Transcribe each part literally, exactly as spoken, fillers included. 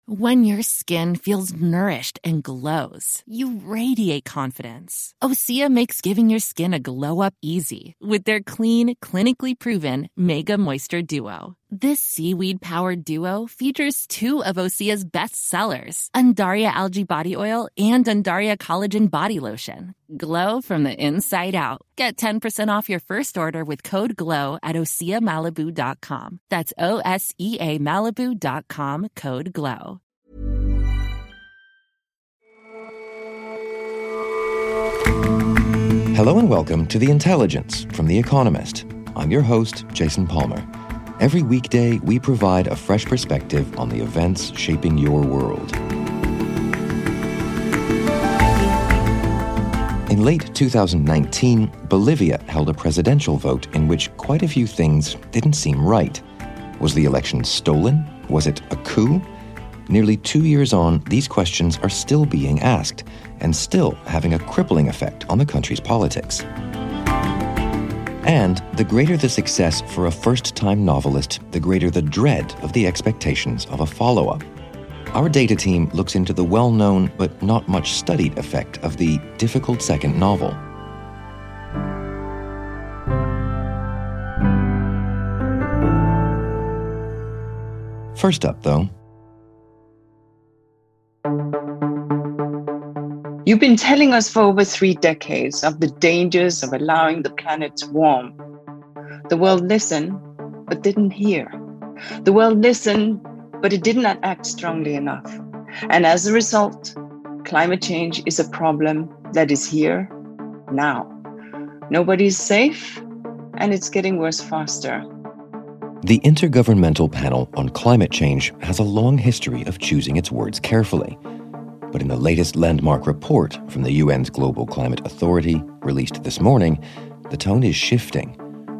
When your skin feels nourished and glows, you radiate confidence. Osea makes giving your skin a glow-up easy with their clean, clinically proven Mega Moisture Duo. This seaweed-powered duo features two of Osea's best sellers, Undaria Algae Body Oil and Undaria Collagen Body Lotion. Glow from the inside out. Get ten percent off your first order with code GLOW at osea malibu dot com. That's O S E A Malibu dot com, code GLOW. Hello and welcome to The Intelligence from The Economist. I'm your host, Jason Palmer. Every weekday, we provide a fresh perspective on the events shaping your world. In late two thousand nineteen, Bolivia held a presidential vote in which quite a few things didn't seem right. Was the election stolen? Was it a coup? Nearly two years on, these questions are still being asked and still having a crippling effect on the country's politics. And the greater the success for a first-time novelist, the greater the dread of the expectations of a follow-up. Our data team looks into the well-known but not much studied effect of the difficult second novel. First up, though. You've been telling us for over three decades of the dangers of allowing the planet to warm. The world listened, but didn't hear. The world listened, but it did not act strongly enough. And as a result, climate change is a problem that is here now. Nobody's safe, and it's getting worse faster. The Intergovernmental Panel on Climate Change has a long history of choosing its words carefully. But in the latest landmark report from the U N's Global Climate Authority, released this morning, the tone is shifting.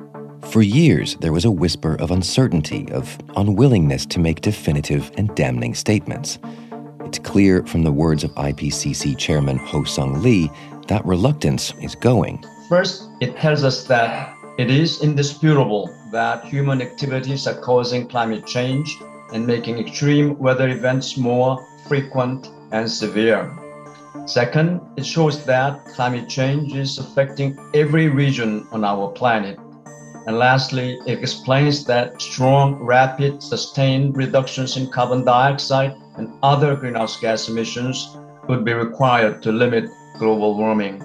For years, there was a whisper of uncertainty, of unwillingness to make definitive and damning statements. It's clear from the words of I P C C Chairman Ho-Sung Lee that reluctance is going. First, it tells us that it is indisputable that human activities are causing climate change and making extreme weather events more frequent and severe. Second, it shows that climate change is affecting every region on our planet. And lastly, it explains that strong, rapid, sustained reductions in carbon dioxide and other greenhouse gas emissions would be required to limit global warming.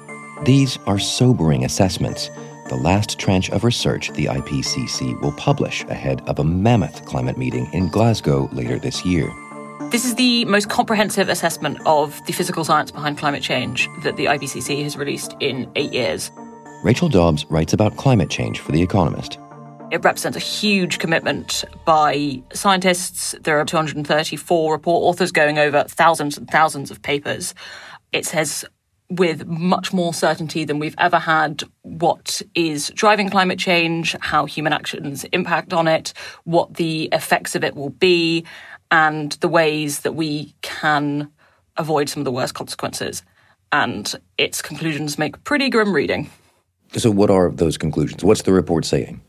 These are sobering assessments, the last tranche of research the I P C C will publish ahead of a mammoth climate meeting in Glasgow later this year. This is the most comprehensive assessment of the physical science behind climate change that the I P C C has released in eight years. Rachel Dobbs writes about climate change for The Economist. It represents a huge commitment by scientists. There are two hundred thirty-four report authors going over thousands and thousands of papers. It says with much more certainty than we've ever had what is driving climate change, how human actions impact on it, what the effects of it will be, and the ways that we can avoid some of the worst consequences. And its conclusions make pretty grim reading. So what are those conclusions? What's the report saying?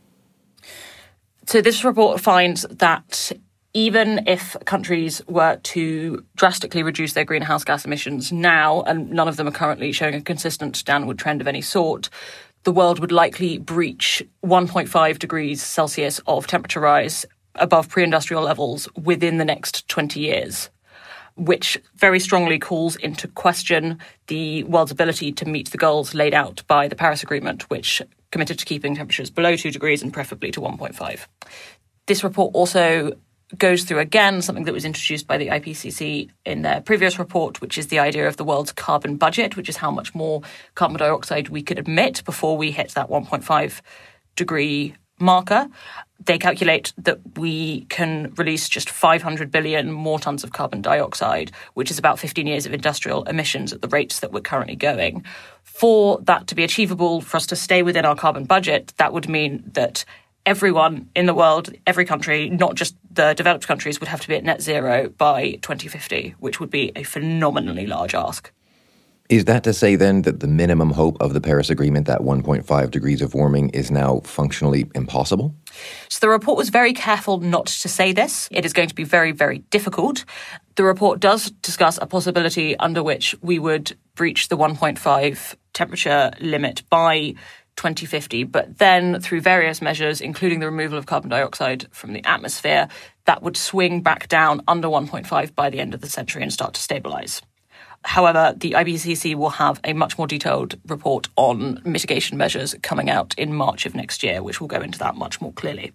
So this report finds that even if countries were to drastically reduce their greenhouse gas emissions now, and none of them are currently showing a consistent downward trend of any sort, the world would likely breach one point five degrees Celsius of temperature rise above pre-industrial levels within the next twenty years, which very strongly calls into question the world's ability to meet the goals laid out by the Paris Agreement, which committed to keeping temperatures below two degrees and preferably to one point five. This report also goes through again something that was introduced by the I P C C in their previous report, which is the idea of the world's carbon budget, which is how much more carbon dioxide we could emit before we hit that one point five degree marker. They calculate that we can release just five hundred billion more tons of carbon dioxide, which is about fifteen years of industrial emissions at the rates that we're currently going. For that to be achievable, for us to stay within our carbon budget, that would mean that everyone in the world, every country, not just the developed countries, would have to be at net zero by twenty fifty, which would be a phenomenally large ask. Is that to say then that the minimum hope of the Paris Agreement, that one point five degrees of warming, is now functionally impossible? So the report was very careful not to say this. It is going to be very, very difficult. The report does discuss a possibility under which we would breach the one point five temperature limit by twenty fifty, but then through various measures, including the removal of carbon dioxide from the atmosphere, that would swing back down under one point five by the end of the century and start to stabilise. However, the I P C C will have a much more detailed report on mitigation measures coming out in March of next year, which will go into that much more clearly.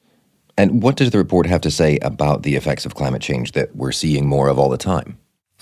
And what does the report have to say about the effects of climate change that we're seeing more of all the time?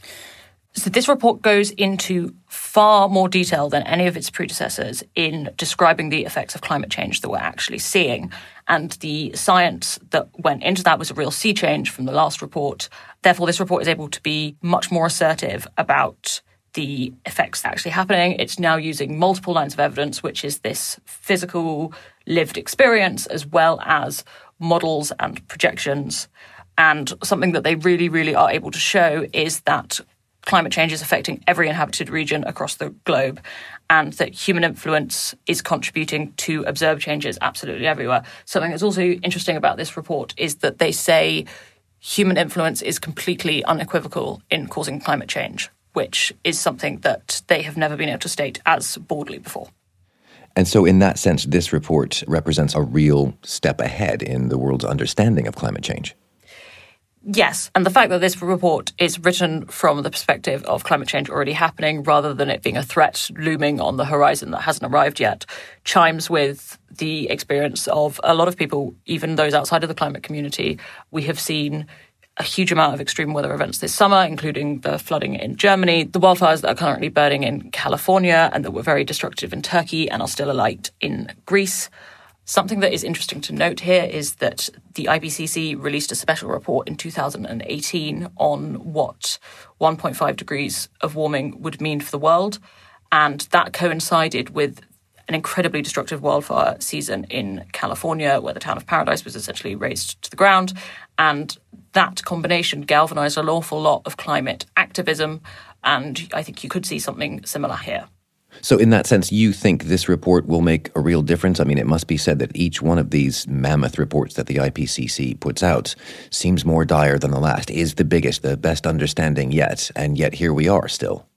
So this report goes into far more detail than any of its predecessors in describing the effects of climate change that we're actually seeing. And the science that went into that was a real sea change from the last report. Therefore, this report is able to be much more assertive about the effects actually happening. It's now using multiple lines of evidence, which is this physical lived experience, as well as models and projections. And something that they really, really are able to show is that climate change is affecting every inhabited region across the globe, and that human influence is contributing to observed changes absolutely everywhere. Something that's also interesting about this report is that they say human influence is completely unequivocal in causing climate change, which is something that they have never been able to state as boldly before. And so in that sense, this report represents a real step ahead in the world's understanding of climate change. Yes, and the fact that this report is written from the perspective of climate change already happening rather than it being a threat looming on the horizon that hasn't arrived yet chimes with the experience of a lot of people, even those outside of the climate community. We have seen a huge amount of extreme weather events this summer, including the flooding in Germany, the wildfires that are currently burning in California and that were very destructive in Turkey and are still alight in Greece. Something that is interesting to note here is that the I P C C released a special report in two thousand eighteen on what one point five degrees of warming would mean for the world. And that coincided with an incredibly destructive wildfire season in California, where the town of Paradise was essentially razed to the ground. And that combination galvanized an awful lot of climate activism. And I think you could see something similar here. So in that sense, you think this report will make a real difference? I mean, it must be said that each one of these mammoth reports that the I P C C puts out seems more dire than the last, is the biggest, the best understanding yet, and yet here we are still.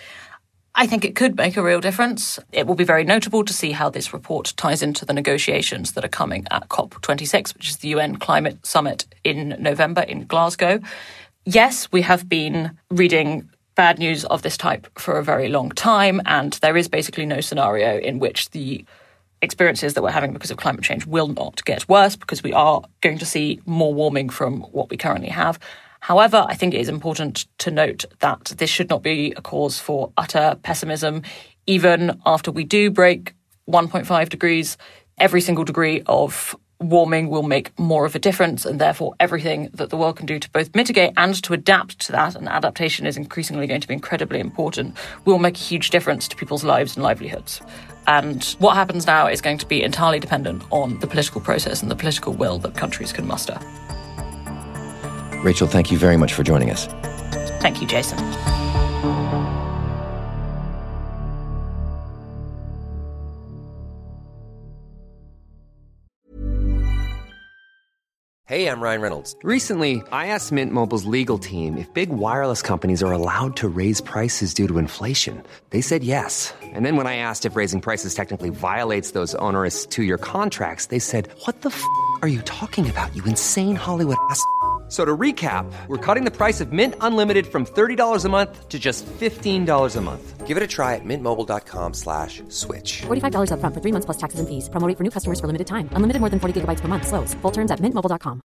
I think it could make a real difference. It will be very notable to see how this report ties into the negotiations that are coming at COP twenty-six, which is the U N Climate Summit in November in Glasgow. Yes, we have been reading bad news of this type for a very long time, and there is basically no scenario in which the experiences that we're having because of climate change will not get worse, because we are going to see more warming from what we currently have. However, I think it is important to note that this should not be a cause for utter pessimism. Even after we do break one point five degrees, every single degree of warming will make more of a difference, and therefore everything that the world can do to both mitigate and to adapt to that, and adaptation is increasingly going to be incredibly important, will make a huge difference to people's lives and livelihoods. And what happens now is going to be entirely dependent on the political process and the political will that countries can muster. Rachel, thank you very much for joining us. Thank you, Jason. Hey, I'm Ryan Reynolds. Recently, I asked Mint Mobile's legal team if big wireless companies are allowed to raise prices due to inflation. They said yes. And then when I asked if raising prices technically violates those onerous two-year contracts, they said, "What the f*** are you talking about, you insane Hollywood ass f- So to recap, we're cutting the price of Mint Unlimited from thirty dollars a month to just fifteen dollars a month. Give it a try at mintmobile.com slash switch. forty-five dollars up front for three months plus taxes and fees. Promo rate for new customers for limited time. Unlimited more than forty gigabytes per month. Slows full terms at mint mobile dot com.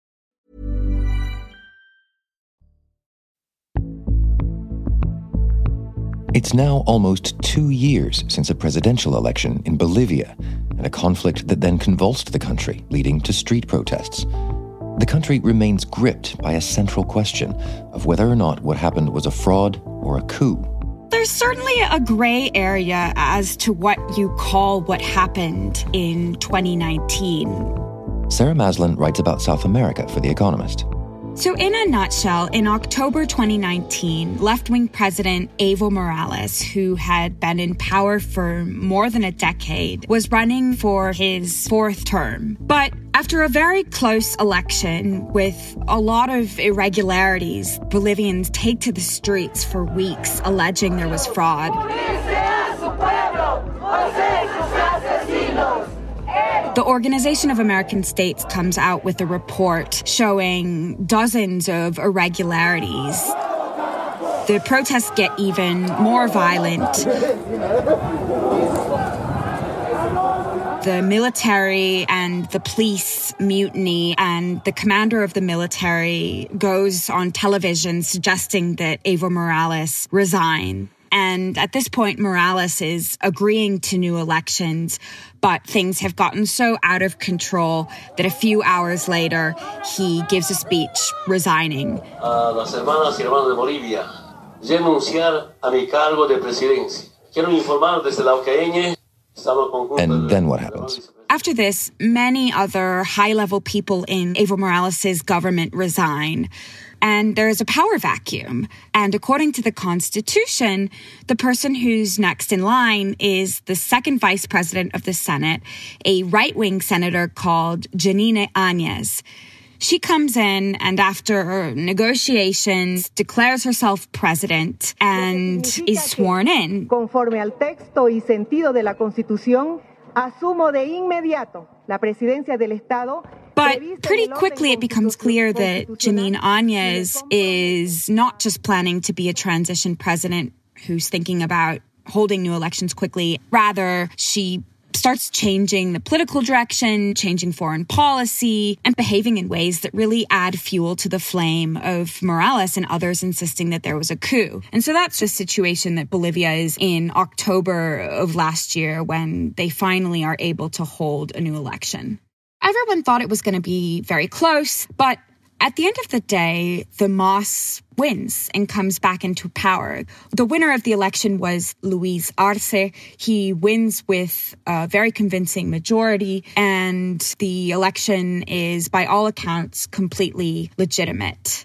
It's now almost two years since a presidential election in Bolivia, and a conflict that then convulsed the country, leading to street protests. The country remains gripped by a central question of whether or not what happened was a fraud or a coup. There's certainly a gray area as to what you call what happened in twenty nineteen. Sarah Maslin writes about South America for The Economist. So in a nutshell, in October twenty nineteen, left-wing President Evo Morales, who had been in power for more than a decade, was running for his fourth term. But after a very close election with a lot of irregularities, Bolivians take to the streets for weeks alleging there was fraud. The Organization of American States comes out with a report showing dozens of irregularities. The protests get even more violent. The military and the police mutiny, and the commander of the military goes on television suggesting that Evo Morales resign. And at this point, Morales is agreeing to new elections, but things have gotten so out of control that a few hours later, he gives a speech resigning. A las hermanas y hermanos de Bolivia, renunciar a mi cargo de presidencia. Quiero informar desde la O C A E N E. And then what happens? After this, many other high-level people in Evo Morales' government resign. And there is a power vacuum. And according to the Constitution, the person who's next in line is the second vice president of the Senate, a right-wing senator called Janine Áñez. She comes in and after negotiations declares herself president and is sworn in. Conforme al texto y sentido de la Constitución, asumo de inmediato la presidencia del Estado. But pretty quickly it becomes clear that Janine Áñez is not just planning to be a transition president who's thinking about holding new elections quickly. Rather, she starts changing the political direction, changing foreign policy, and behaving in ways that really add fuel to the flame of Morales and others insisting that there was a coup. And so that's the situation that Bolivia is in October of last year when they finally are able to hold a new election. Everyone thought it was going to be very close, but at the end of the day, the M A S wins and comes back into power. The winner of the election was Luis Arce. He wins with a very convincing majority, and the election is, by all accounts, completely legitimate.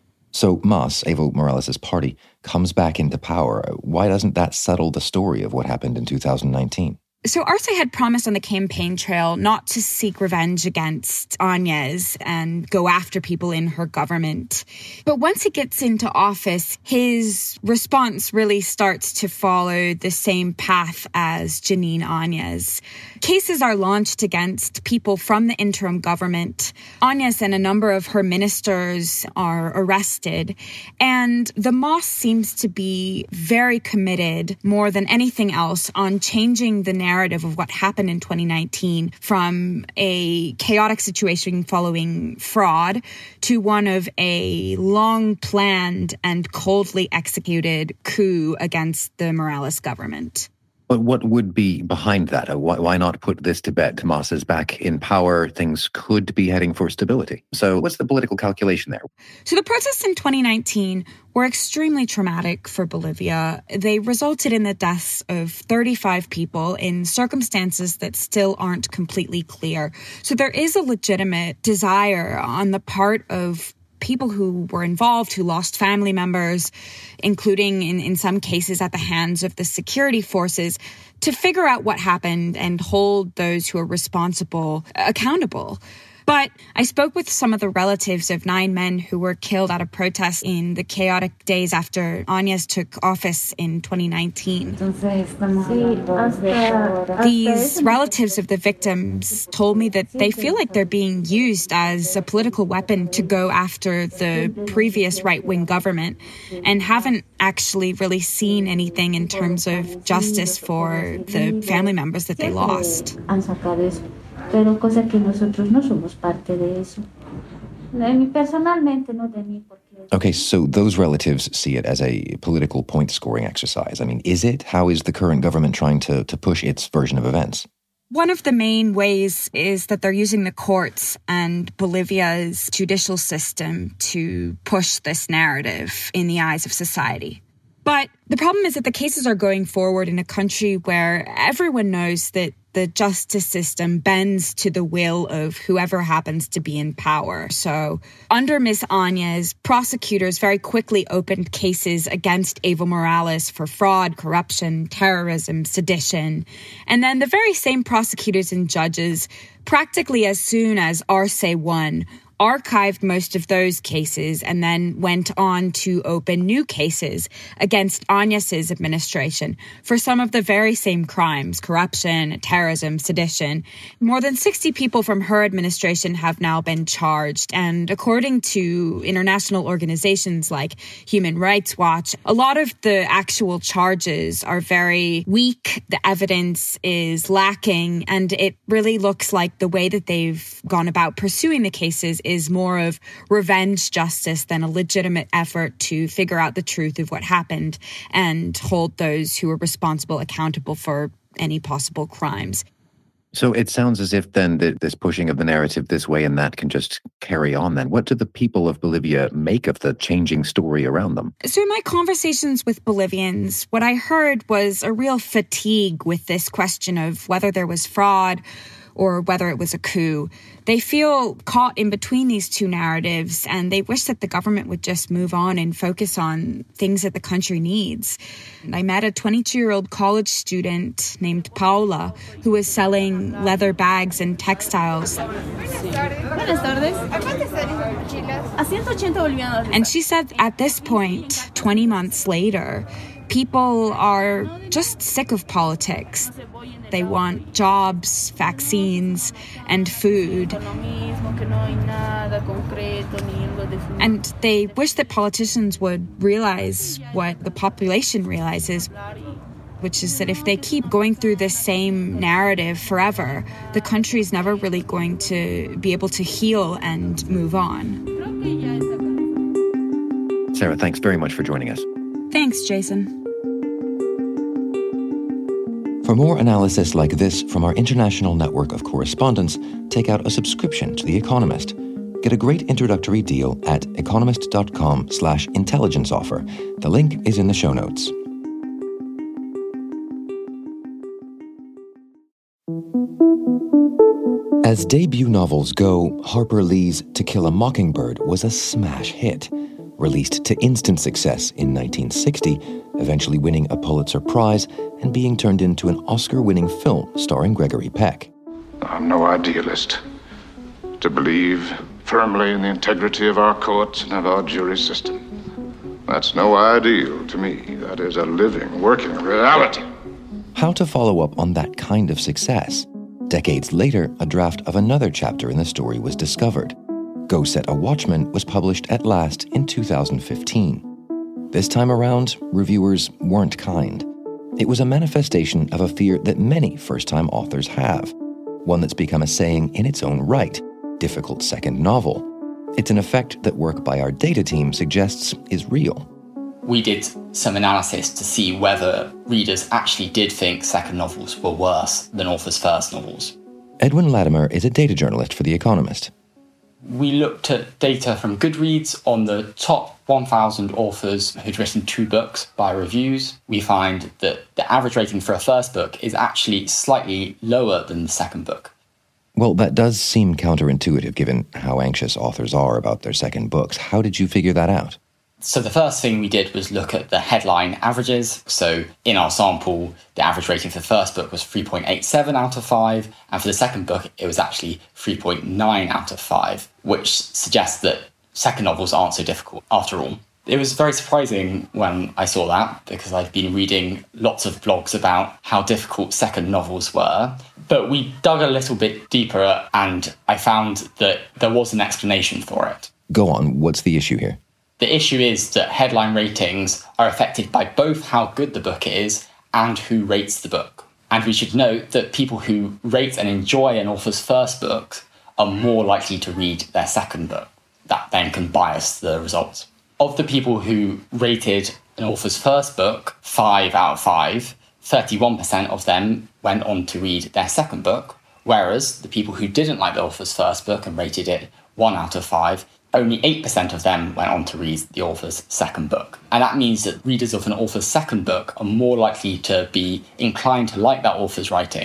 So M A S, Evo Morales' party, comes back into power. Why doesn't that settle the story of what happened in two thousand nineteen? So Arce had promised on the campaign trail not to seek revenge against Áñez and go after people in her government. But once he gets into office, his response really starts to follow the same path as Janine Áñez. Cases are launched against people from the interim government. Áñez and a number of her ministers are arrested. And the M A S seems to be very committed, more than anything else, on changing the narrative narrative of what happened in twenty nineteen from a chaotic situation following fraud to one of a long-planned and coldly executed coup against the Morales government. But what would be behind that? Why, why not put this to bed? M A S is back in power. Things could be heading for stability. So what's the political calculation there? So the protests in twenty nineteen were extremely traumatic for Bolivia. They resulted in the deaths of thirty-five people in circumstances that still aren't completely clear. So there is a legitimate desire on the part of people who were involved, who lost family members, including in, in some cases at the hands of the security forces, to figure out what happened and hold those who are responsible accountable. But I spoke with some of the relatives of nine men who were killed at a protest in the chaotic days after Áñez took office in twenty nineteen. These relatives of the victims told me that they feel like they're being used as a political weapon to go after the previous right-wing government and haven't actually really seen anything in terms of justice for the family members that they lost. Pero cosa que nosotros no somos parte de eso. Personalmente, no de mí, porque... Okay, so those relatives see it as a political point-scoring exercise. I mean, is it? How is the current government trying to, to push its version of events? One of the main ways is that they're using the courts and Bolivia's judicial system to push this narrative in the eyes of society. But the problem is that the cases are going forward in a country where everyone knows that the justice system bends to the will of whoever happens to be in power. So under Miss Áñez, prosecutors very quickly opened cases against Evo Morales for fraud, corruption, terrorism, sedition. And then the very same prosecutors and judges, practically as soon as Arce won, archived most of those cases and then went on to open new cases against Áñez's administration for some of the very same crimes, corruption, terrorism, sedition. More than sixty people from her administration have now been charged. And according to international organizations like Human Rights Watch, a lot of the actual charges are very weak. The evidence is lacking, and it really looks like the way that they've gone about pursuing the cases is more of revenge justice than a legitimate effort to figure out the truth of what happened and hold those who are responsible accountable for any possible crimes. So it sounds as if then that this pushing of the narrative this way and that can just carry on then. What do the people of Bolivia make of the changing story around them? So in my conversations with Bolivians, what I heard was a real fatigue with this question of whether there was fraud or whether it was a coup. They feel caught in between these two narratives, and they wish that the government would just move on and focus on things that the country needs. And I met a twenty-two-year-old college student named Paula who was selling leather bags and textiles. And she said at this point, twenty months later, people are just sick of politics. They want jobs, vaccines, and food. And they wish that politicians would realize what the population realizes, which is that if they keep going through this same narrative forever, the country's never really going to be able to heal and move on. Sarah, thanks very much for joining us. Thanks, Jason. For more analysis like this from our international network of correspondents, take out a subscription to The Economist. Get a great introductory deal at economist.com slash intelligence offer. The link is in the show notes. As debut novels go, Harper Lee's To Kill a Mockingbird was a smash hit. Released to instant success in nineteen sixty, eventually winning a Pulitzer Prize and being turned into an Oscar-winning film starring Gregory Peck. I'm no idealist. To believe firmly in the integrity of our courts and of our jury system. That's no ideal to me. That is a living, working reality. How to follow up on that kind of success? Decades later, a draft of another chapter in the story was discovered. Go Set a Watchman was published at last in two thousand fifteen. This time around, reviewers weren't kind. It was a manifestation of a fear that many first-time authors have, one that's become a saying in its own right, difficult second novel. It's an effect that work by our data team suggests is real. We did some analysis to see whether readers actually did think second novels were worse than authors' first novels. Edwin Latimer is a data journalist for The Economist. We looked at data from Goodreads on the top one thousand authors who'd written two books by reviews. We find that the average rating for a first book is actually slightly lower than the second book. Well, that does seem counterintuitive given how anxious authors are about their second books. How did you figure that out? So the first thing we did was look at the headline averages. So in our sample, the average rating for the first book was three point eight seven out of five. And for the second book, it was actually three point nine out of five, which suggests that second novels aren't so difficult after all. It was very surprising when I saw that because I've been reading lots of blogs about how difficult second novels were. But we dug a little bit deeper and I found that there was an explanation for it. Go on, what's the issue here? The issue is that headline ratings are affected by both how good the book is and who rates the book. And we should note that people who rate and enjoy an author's first book are more likely to read their second book. That then can bias the results. Of the people who rated an author's first book five out of five, thirty-one percent of them went on to read their second book, whereas the people who didn't like the author's first book and rated it one out of five, only eight percent of them went on to read the author's second book. And that means that readers of an author's second book are more likely to be inclined to like that author's writing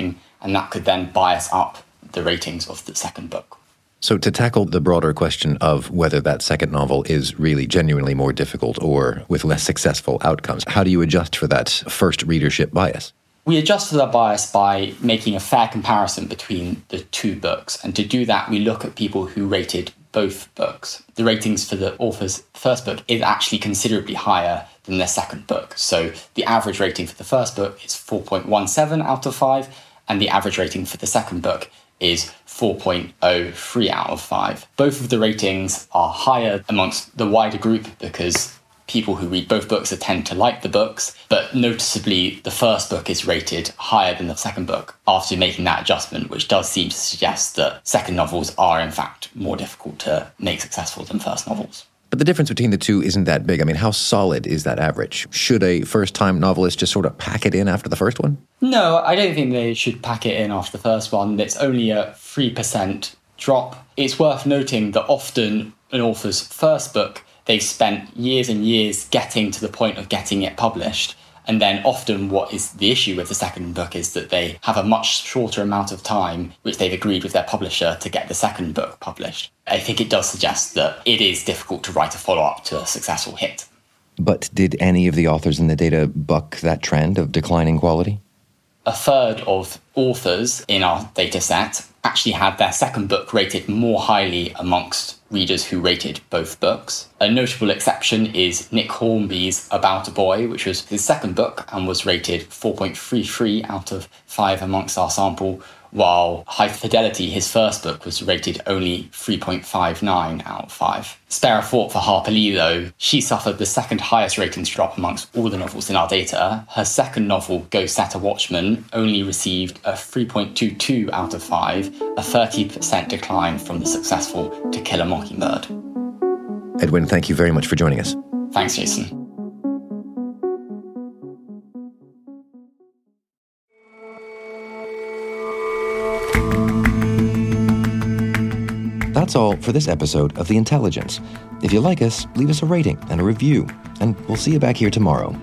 and that could then bias up the ratings of the second book. So to tackle the broader question of whether that second novel is really genuinely more difficult or with less successful outcomes, how do you adjust for that first readership bias? We adjust for that bias by making a fair comparison between the two books. And to do that, we look at people who rated both books. The ratings for the author's first book is actually considerably higher than their second book. So the average rating for the first book is four point one seven out of five, and the average rating for the second book is four point oh three out of five. Both of the ratings are higher amongst the wider group because people who read both books tend to like the books, but noticeably the first book is rated higher than the second book after making that adjustment, which does seem to suggest that second novels are in fact more difficult to make successful than first novels. But the difference between the two isn't that big. I mean, how solid is that average? Should a first-time novelist just sort of pack it in after the first one? No, I don't think they should pack it in after the first one. It's only a three percent drop. It's worth noting that often an author's first book, they've spent years and years getting to the point of getting it published. And then often what is the issue with the second book is that they have a much shorter amount of time which they've agreed with their publisher to get the second book published. I think it does suggest that it is difficult to write a follow-up to a successful hit. But did any of the authors in the data buck that trend of declining quality? A third of authors in our data set actually had their second book rated more highly amongst readers who rated both books. A notable exception is Nick Hornby's About a Boy, which was his second book and was rated four point three three out of five amongst our sample, while High Fidelity, his first book, was rated only three point five nine out of five. Spare a thought for Harper Lee, though. She suffered the second highest ratings drop amongst all the novels in our data. Her second novel, Go Set a Watchman, only received a three point two two out of five, a thirty percent decline from the successful To Kill a Mockingbird. Edwin, thank you very much for joining us. Thanks, Jason. That's all for this episode of The Intelligence. If you like us, leave us a rating and a review, and we'll see you back here tomorrow.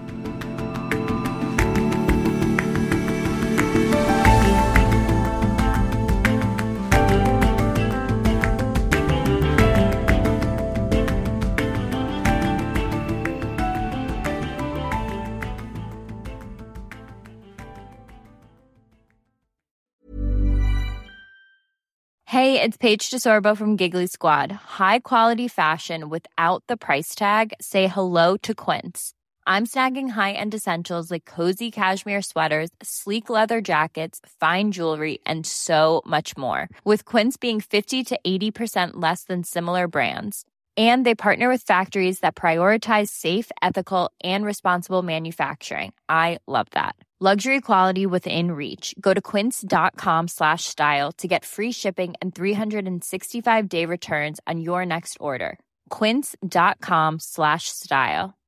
Hey, it's Paige DeSorbo from Giggly Squad. High quality fashion without the price tag. Say hello to Quince. I'm snagging high-end essentials like cozy cashmere sweaters, sleek leather jackets, fine jewelry, and so much more. With Quince being fifty to eighty percent less than similar brands. And they partner with factories that prioritize safe, ethical, and responsible manufacturing. I love that. Luxury quality within reach. Go to quince.com slash style to get free shipping and three sixty-five day returns on your next order. Quince.com slash style.